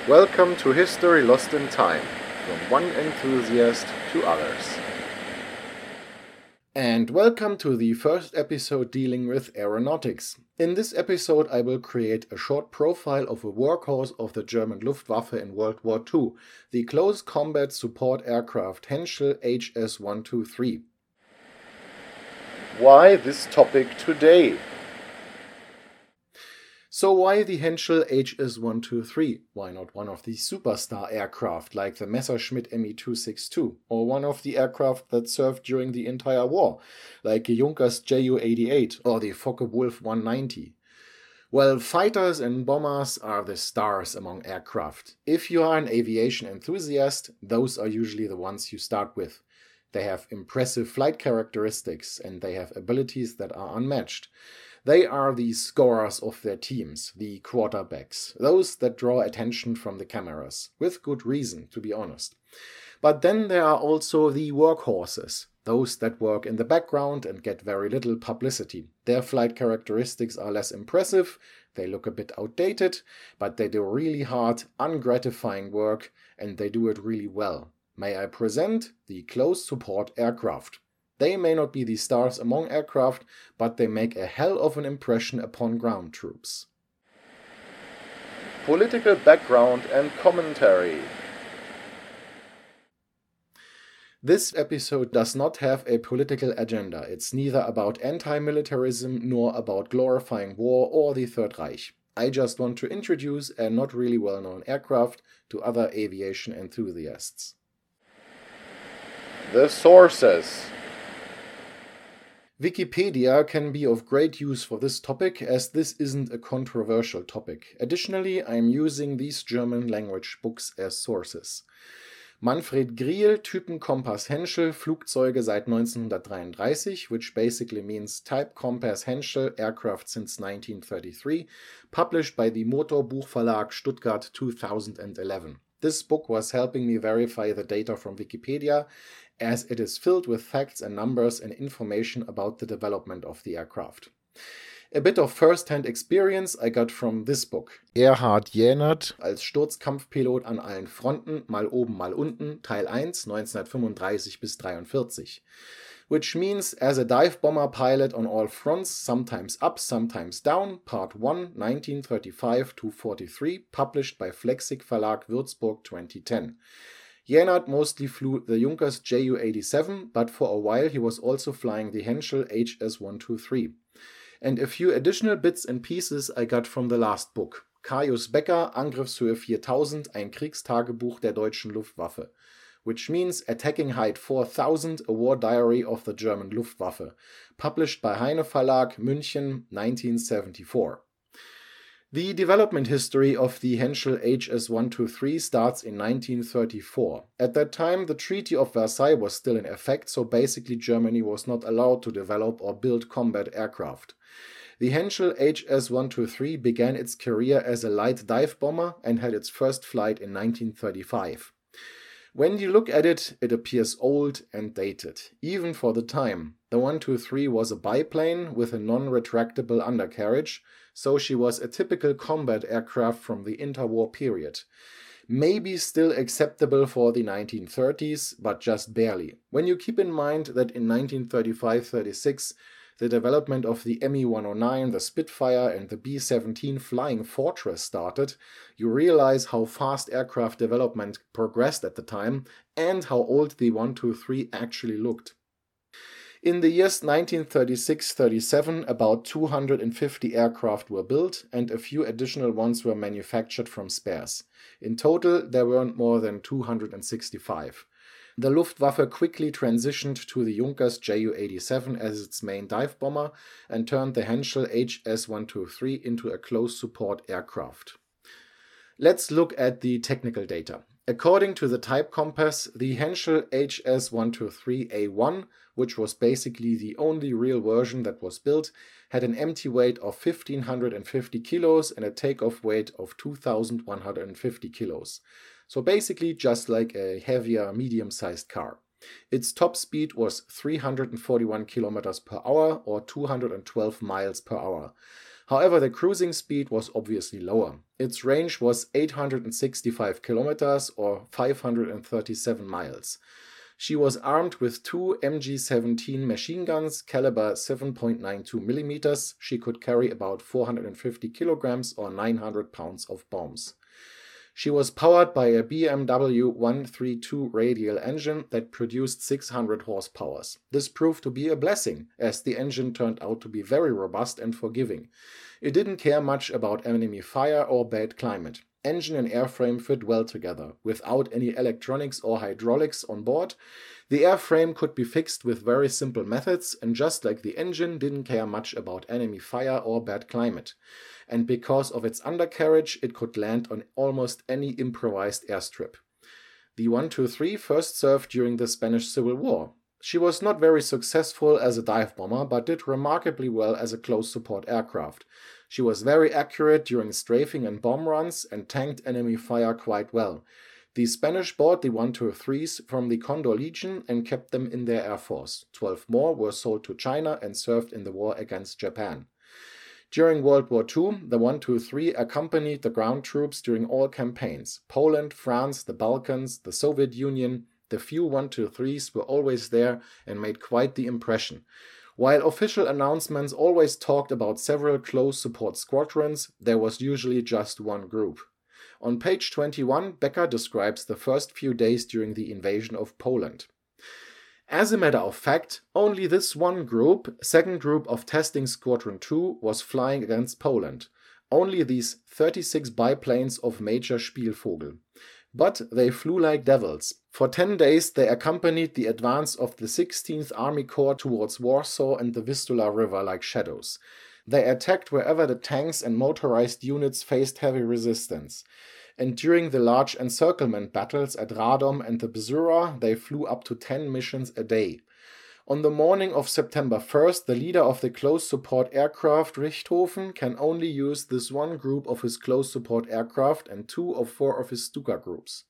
Welcome to History Lost in Time, from one enthusiast to others. And welcome to the first episode dealing with aeronautics. In this episode I will create a short profile of a workhorse of the German Luftwaffe in World War II, the Close Combat Support Aircraft Henschel HS-123. Why this topic today? So why the Henschel HS-123? Why not one of the superstar aircraft like the Messerschmitt Me-262, or one of the aircraft that served during the entire war, like the Junkers Ju-88 or the Focke-Wulf 190? Well, fighters and bombers are the stars among aircraft. If you are an aviation enthusiast, those are usually the ones you start with. They have impressive flight characteristics and they have abilities that are unmatched. They are the scorers of their teams, the quarterbacks, those that draw attention from the cameras, with good reason, to be honest. But then there are also the workhorses, those that work in the background and get very little publicity. Their flight characteristics are less impressive, they look a bit outdated, but they do really hard, ungratifying work, and they do it really well. May I present the Close Support Aircraft. They may not be the stars among aircraft, but they make a hell of an impression upon ground troops. Political background and commentary. This episode does not have a political agenda. It's neither about anti-militarism nor about glorifying war or the Third Reich. I just want to introduce a not really well-known aircraft to other aviation enthusiasts. The sources. Wikipedia can be of great use for this topic, as this isn't a controversial topic. Additionally, I am using these German language books as sources. Manfred Griel, Typenkompass Henschel, Flugzeuge seit 1933, which basically means Type Compass Henschel, aircraft since 1933, published by the Motorbuchverlag Stuttgart 2011. This book was helping me verify the data from Wikipedia, as it is filled with facts and numbers and information about the development of the aircraft. A bit of first-hand experience I got from this book. Erhard Jähnert als Sturzkampfpilot an allen Fronten, mal oben, mal unten, Teil 1, 1935 bis 43. Which means as a dive bomber pilot on all fronts, sometimes up, sometimes down, Part 1, 1935-43, published by Flechsig Verlag Würzburg 2010. Jähnert mostly flew the Junkers Ju-87, but for a while he was also flying the Henschel HS-123. And a few additional bits and pieces I got from the last book. Caius Becker, Angriffshöhe 4000, ein Kriegstagebuch der deutschen Luftwaffe. Which means Attacking Height 4000, a war diary of the German Luftwaffe, published by Heine Verlag, München, 1974. The development history of the Henschel HS-123 starts in 1934. At that time, the Treaty of Versailles was still in effect, so basically Germany was not allowed to develop or build combat aircraft. The Henschel HS-123 began its career as a light dive bomber and had its first flight in 1935. When you look at it, it appears old and dated, even for the time. The 123 was a biplane with a non-retractable undercarriage, so she was a typical combat aircraft from the interwar period. Maybe still acceptable for the 1930s, but just barely. When you keep in mind that in 1935-36, the development of the Me-109, the Spitfire and the B-17 Flying Fortress started, you realize how fast aircraft development progressed at the time and how old the 123 actually looked. In the years 1936-37, about 250 aircraft were built and a few additional ones were manufactured from spares. In total, there weren't more than 265. The Luftwaffe quickly transitioned to the Junkers Ju-87 as its main dive bomber and turned the Henschel HS-123 into a close support aircraft. Let's look at the technical data. According to the Type Compass, the Henschel HS-123A1, which was basically the only real version that was built, had an empty weight of 1,550 kilos and a takeoff weight of 2,150 kilos. So basically just like a heavier medium-sized car. Its top speed was 341 kilometers per hour or 212 miles per hour. However, the cruising speed was obviously lower. Its range was 865 kilometers or 537 miles. She was armed with two MG-17 machine guns, caliber 7.92 mm. She could carry about 450 kilograms or 900 pounds of bombs. She was powered by a BMW 132 radial engine that produced 600 horsepower. This proved to be a blessing, as the engine turned out to be very robust and forgiving. It didn't care much about enemy fire or bad climate. Engine and airframe fit well together. Without any electronics or hydraulics on board, the airframe could be fixed with very simple methods, and just like the engine, didn't care much about enemy fire or bad climate. And because of its undercarriage, it could land on almost any improvised airstrip. The 123 first served during the Spanish Civil War. She was not very successful as a dive bomber, but did remarkably well as a close support aircraft. She was very accurate during strafing and bomb runs and tanked enemy fire quite well. The Spanish bought the 123s from the Condor Legion and kept them in their air force. 12 more were sold to China and served in the war against Japan. During World War II, the 123 accompanied the ground troops during all campaigns. Poland, France, the Balkans, the Soviet Union. The few 123s were always there and made quite the impression. While official announcements always talked about several close support squadrons, there was usually just one group. On page 21, Becker describes the first few days during the invasion of Poland. As a matter of fact, only this one group, second group of Testing Squadron 2, was flying against Poland. Only these 36 biplanes of Major Spielvogel. But they flew like devils. For 10 days they accompanied the advance of the 16th Army Corps towards Warsaw and the Vistula River like shadows. They attacked wherever the tanks and motorized units faced heavy resistance. And during the large encirclement battles at Radom and the Bzura, they flew up to 10 missions a day. On the morning of September 1st, the leader of the close support aircraft, Richthofen, can only use this one group of his close support aircraft and 2 of 4 of his Stuka groups.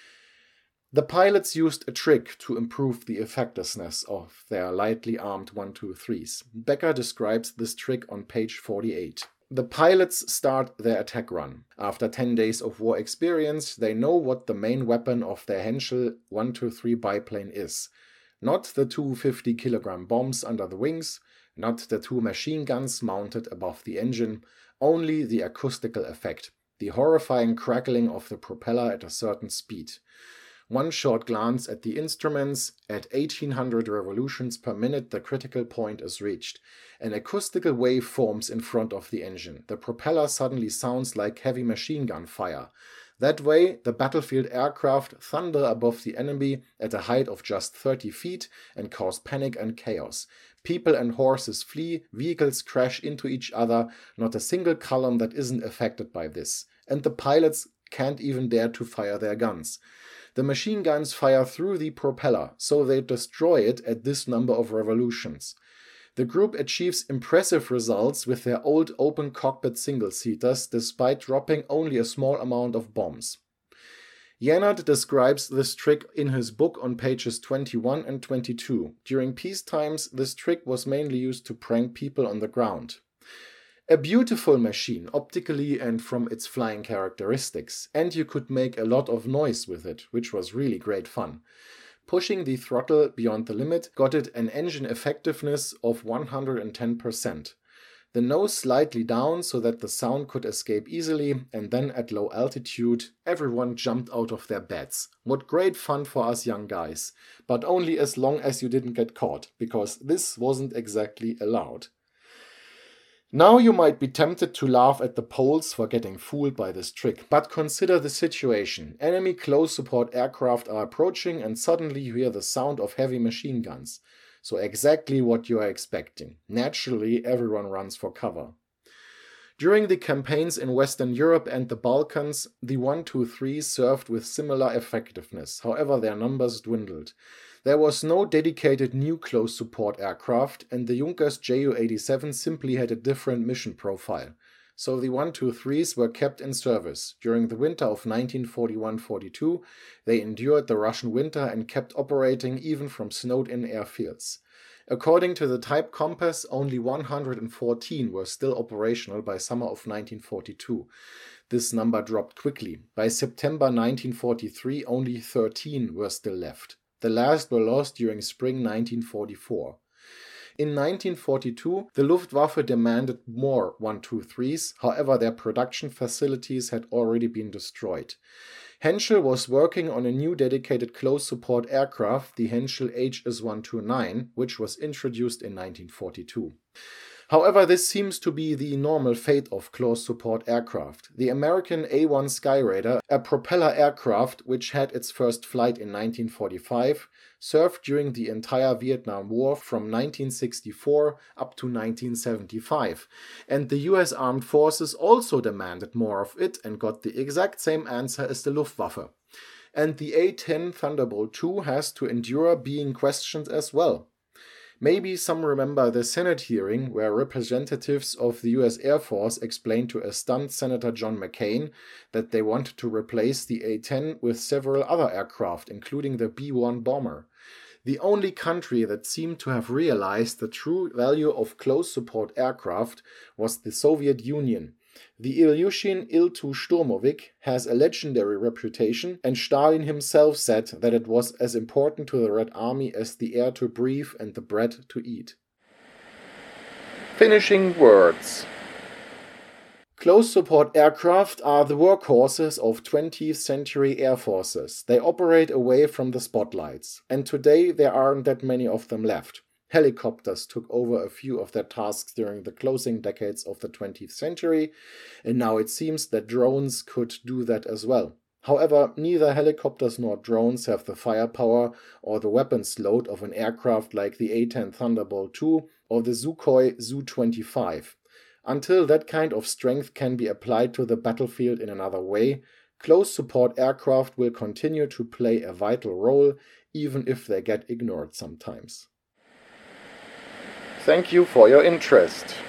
The pilots used a trick to improve the effectiveness of their lightly armed 123s. Becker describes this trick on page 48. The pilots start their attack run. After 10 days of war experience, they know what the main weapon of their Henschel 123 biplane is. Not the 2 50-kilogram bombs under the wings, not the 2 machine guns mounted above the engine, only the acoustical effect, the horrifying crackling of the propeller at a certain speed. One short glance at the instruments, at 1800 revolutions per minute the critical point is reached. An acoustical wave forms in front of the engine. The propeller suddenly sounds like heavy machine gun fire. That way, the battlefield aircraft thunder above the enemy at a height of just 30 feet and cause panic and chaos. People and horses flee, vehicles crash into each other, not a single column that isn't affected by this. And the pilots can't even dare to fire their guns. The machine guns fire through the propeller, so they destroy it at this number of revolutions. The group achieves impressive results with their old open cockpit single-seaters despite dropping only a small amount of bombs. Jennert describes this trick in his book on pages 21 and 22. During peace times, this trick was mainly used to prank people on the ground. A beautiful machine, optically and from its flying characteristics, and you could make a lot of noise with it, which was really great fun. Pushing the throttle beyond the limit got it an engine effectiveness of 110%. The nose slightly down so that the sound could escape easily, and then at low altitude, everyone jumped out of their beds. What great fun for us young guys, but only as long as you didn't get caught, because this wasn't exactly allowed. Now you might be tempted to laugh at the Poles for getting fooled by this trick, but consider the situation. Enemy close support aircraft are approaching and suddenly you hear the sound of heavy machine guns. So exactly what you are expecting. Naturally, everyone runs for cover. During the campaigns in Western Europe and the Balkans, the 123 served with similar effectiveness, however their numbers dwindled. There was no dedicated new close support aircraft, and the Junkers Ju-87 simply had a different mission profile. So the 123s were kept in service. During the winter of 1941-42, they endured the Russian winter and kept operating even from snowed-in airfields. According to the Type Compass, only 114 were still operational by summer of 1942. This number dropped quickly. By September 1943, only 13 were still left. The last were lost during spring 1944. In 1942, the Luftwaffe demanded more 123s, however their production facilities had already been destroyed. Henschel was working on a new dedicated close support aircraft, the Henschel HS-129, which was introduced in 1942. However, this seems to be the normal fate of close support aircraft. The American A-1 Skyraider, a propeller aircraft which had its first flight in 1945, served during the entire Vietnam War from 1964 up to 1975, and the US Armed Forces also demanded more of it and got the exact same answer as the Luftwaffe. And the A-10 Thunderbolt II has to endure being questioned as well. Maybe some remember the Senate hearing where representatives of the US Air Force explained to a stunned Senator John McCain that they wanted to replace the A-10 with several other aircraft, including the B-1 bomber. The only country that seemed to have realized the true value of close support aircraft was the Soviet Union. The Ilyushin Il-2 Shturmovik has a legendary reputation, and Stalin himself said that it was as important to the Red Army as the air to breathe and the bread to eat. Finishing words. Close support aircraft are the workhorses of 20th century air forces. They operate away from the spotlights, and today there aren't that many of them left. Helicopters took over a few of their tasks during the closing decades of the 20th century, and now it seems that drones could do that as well. However, neither helicopters nor drones have the firepower or the weapons load of an aircraft like the A-10 Thunderbolt II or the Sukhoi Su-25. Until that kind of strength can be applied to the battlefield in another way, close support aircraft will continue to play a vital role, even if they get ignored sometimes. Thank you for your interest.